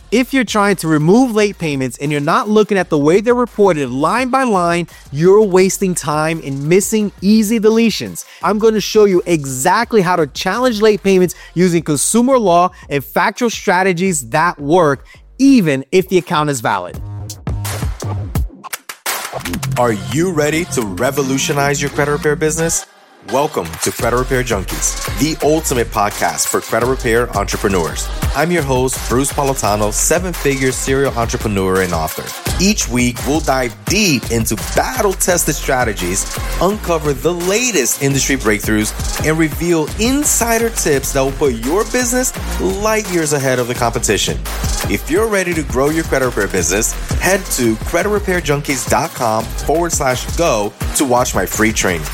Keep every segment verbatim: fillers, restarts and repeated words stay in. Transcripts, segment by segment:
If you're trying to remove late payments and you're not looking at the way they're reported line by line, you're wasting time and missing easy deletions. I'm going to show you exactly how to challenge late payments using consumer law and factual strategies that work, even if the account is valid. Are you ready to revolutionize your credit repair business? Welcome to Credit Repair Junkies, the ultimate podcast for credit repair entrepreneurs. I'm your host, Bruce Politano, seven-figure serial entrepreneur and author. Each week, we'll dive deep into battle-tested strategies, uncover the latest industry breakthroughs, and reveal insider tips that will put your business light years ahead of the competition. If you're ready to grow your credit repair business, head to creditrepairjunkies.com forward slash go to watch my free training.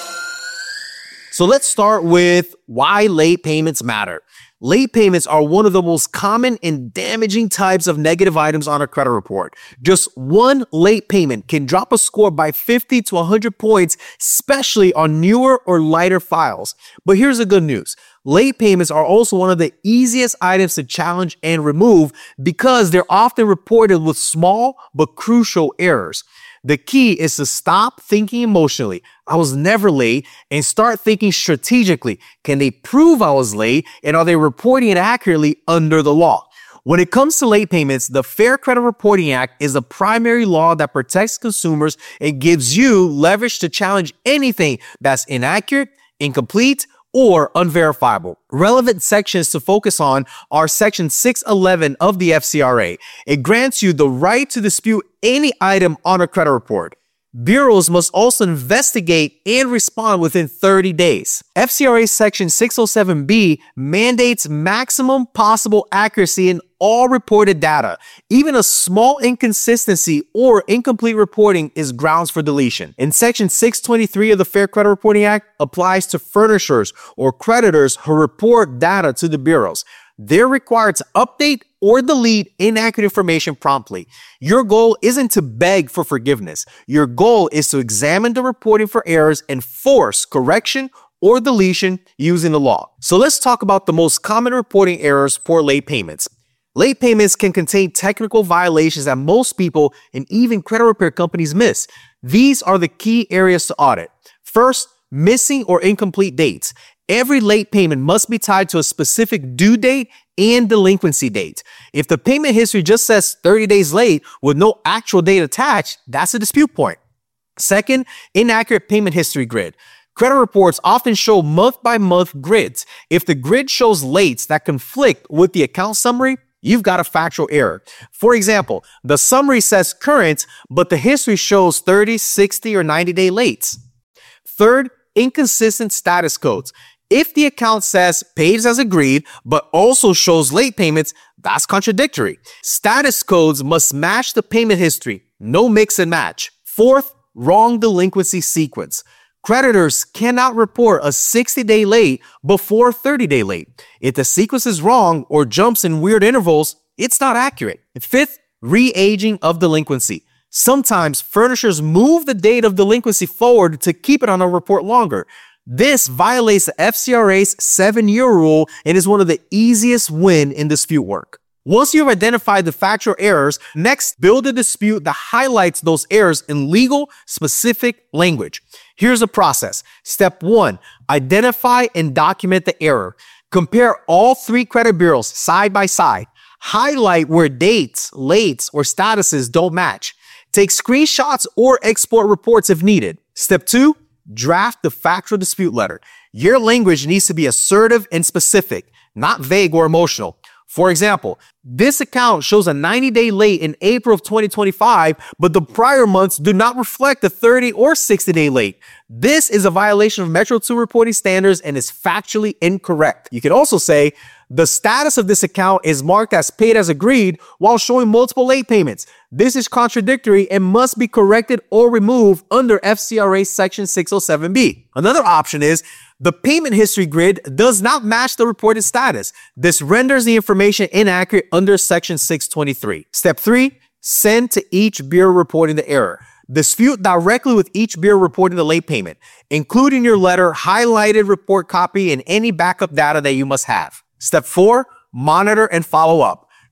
So let's start with why late payments matter. Late payments are one of the most common and damaging types of negative items on a credit report. Just one late payment can drop a score by fifty to one hundred points, especially on newer or lighter files. But here's the good news. Late payments are also one of the easiest items to challenge and remove because they're often reported with small but crucial errors. The key is to stop thinking emotionally, I was never late, and start thinking strategically. Can they prove I was late, and are they reporting it accurately under the law? When it comes to late payments, the Fair Credit Reporting Act is the primary law that protects consumers and gives you leverage to challenge anything that's inaccurate, incomplete, or unverifiable. Relevant sections to focus on are Section six eleven of the F C R A. It grants you the right to dispute any item on a credit report. Bureaus must also investigate and respond within thirty days. F C R A Section six oh seven B mandates maximum possible accuracy in all reported data. Even a small inconsistency or incomplete reporting is grounds for deletion. And Section six twenty-three of the Fair Credit Reporting Act applies to furnishers or creditors who report data to the bureaus. They're required to update or delete inaccurate information promptly. Your goal isn't to beg for forgiveness. Your goal is to examine the reporting for errors and force correction or deletion using the law. So let's talk about the most common reporting errors for late payments. Late payments can contain technical violations that most people and even credit repair companies miss. These are the key areas to audit. First, missing or incomplete dates. Every late payment must be tied to a specific due date and delinquency date. If the payment history just says thirty days late with no actual date attached, that's a dispute point. Second, inaccurate payment history grid. Credit reports often show month-by-month grids. If the grid shows lates that conflict with the account summary, you've got a factual error. For example, the summary says current, but the history shows thirty, sixty, or ninety day lates. Third, inconsistent status codes. If the account says paid as agreed, but also shows late payments, that's contradictory. Status codes must match the payment history, no mix and match. Fourth, wrong delinquency sequence. Creditors cannot report a sixty day late before thirty day late. If the sequence is wrong or jumps in weird intervals, it's not accurate. Fifth, re-aging of delinquency. Sometimes furnishers move the date of delinquency forward to keep it on a report longer. This violates the F C R A's seven-year rule and is one of the easiest win in dispute work. Once you've identified the factual errors, next build a dispute that highlights those errors in legal, specific language. Here's the process. Step one, identify and document the error. Compare all three credit bureaus side by side. Highlight where dates, lates, or statuses don't match. Take screenshots or export reports if needed. Step two, draft the factual dispute letter. Your language needs to be assertive and specific, not vague or emotional. For example, this account shows a ninety day late in April of twenty twenty-five, but the prior months do not reflect a thirty or sixty day late. This is a violation of Metro two reporting standards and is factually incorrect. You can also say, the status of this account is marked as paid as agreed while showing multiple late payments. This is contradictory and must be corrected or removed under F C R A Section six oh seven B. Another option is the payment history grid does not match the reported status. This renders the information inaccurate under Section six twenty-three. Step three, send to each bureau reporting the error. Dispute directly with each bureau reporting the late payment, including your letter, highlighted report copy, and any backup data that you must have. Step four, monitor and follow up.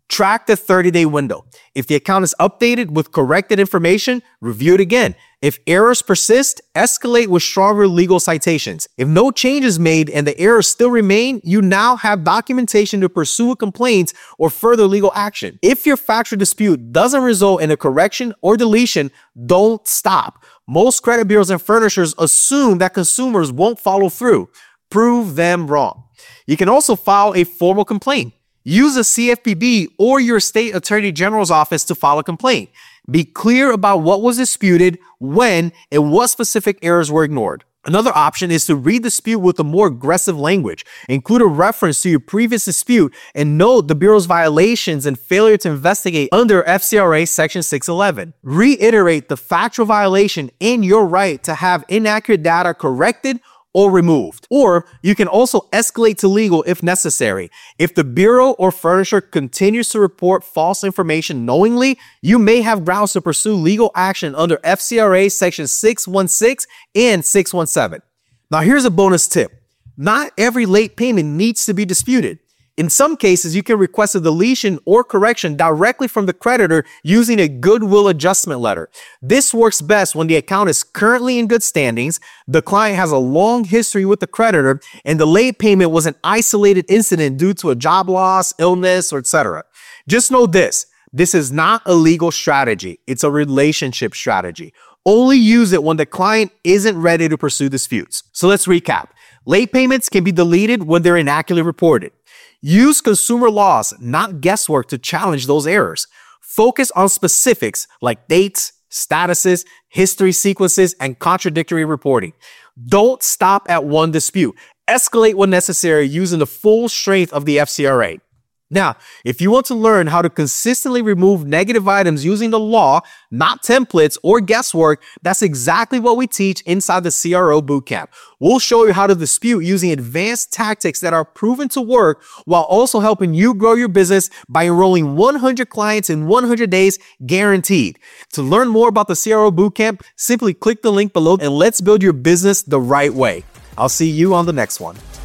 Track the thirty-day window. If the account is updated with corrected information, review it again. If errors persist, escalate with stronger legal citations. If no change is made and the errors still remain, you now have documentation to pursue a complaint or further legal action. If your factory dispute doesn't result in a correction or deletion, don't stop. Most credit bureaus and furnishers assume that consumers won't follow through. Prove them wrong. You can also file a formal complaint. Use a C F P B or your state attorney general's office to file a complaint. Be clear about what was disputed, when, and what specific errors were ignored. Another option is to read the dispute with a more aggressive language. Include a reference to your previous dispute and note the Bureau's violations and failure to investigate under F C R A Section six eleven. Reiterate the factual violation and your right to have inaccurate data corrected or removed. Or you can also escalate to legal if necessary. If the bureau or furnisher continues to report false information knowingly, you may have grounds to pursue legal action under F C R A Section six one six and six one seven. Now here's a bonus tip. Not every late payment needs to be disputed. In some cases, you can request a deletion or correction directly from the creditor using a goodwill adjustment letter. This works best when the account is currently in good standings, the client has a long history with the creditor, and the late payment was an isolated incident due to a job loss, illness, or et cetera. Just know this, this is not a legal strategy. It's a relationship strategy. Only use it when the client isn't ready to pursue disputes. So let's recap. Late payments can be deleted when they're inaccurately reported. Use consumer laws, not guesswork, to challenge those errors. Focus on specifics like dates, statuses, history sequences, and contradictory reporting. Don't stop at one dispute. Escalate when necessary using the full strength of the F C R A. Now, if you want to learn how to consistently remove negative items using the law, not templates or guesswork, that's exactly what we teach inside the C R O Bootcamp. We'll show you how to dispute using advanced tactics that are proven to work while also helping you grow your business by enrolling one hundred clients in one hundred days guaranteed. To learn more about the C R O Bootcamp, simply click the link below and let's build your business the right way. I'll see you on the next one.